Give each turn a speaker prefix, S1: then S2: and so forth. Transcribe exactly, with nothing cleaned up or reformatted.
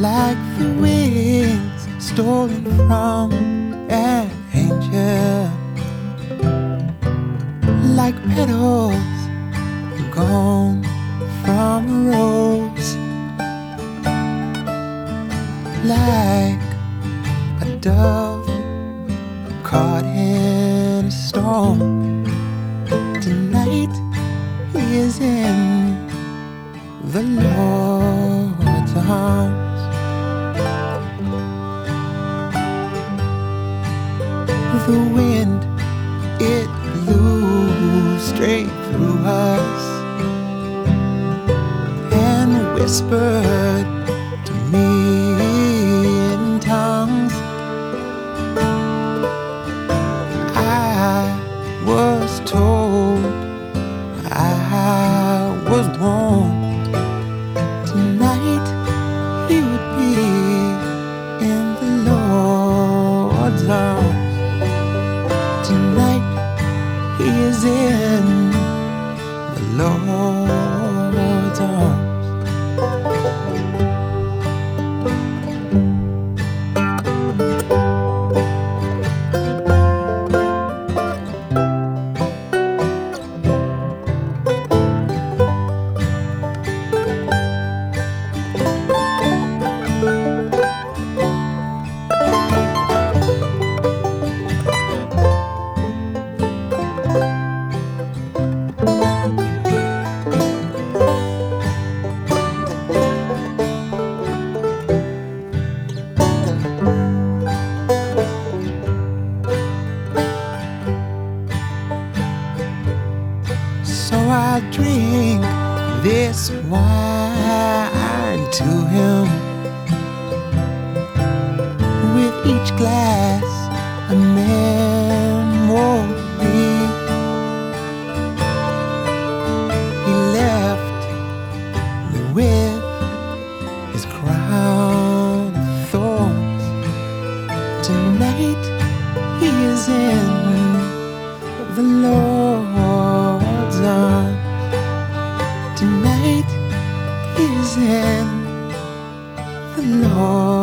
S1: like the wings stolen from an angel, like petals gone from a rose, like a dove caught in a storm. Tonight he is in the Lord's arms. The wind, it blew straight through us and whispered to me in tongues. I was told, I was warned, tonight he would be in the Lord's arms. Tonight he is in the Lord's arms. So I drink this wine to him, with each glass a memory. He left me with his crown of thorns. Tonight he is in the Lord's arms. Tonight he is in the Lord.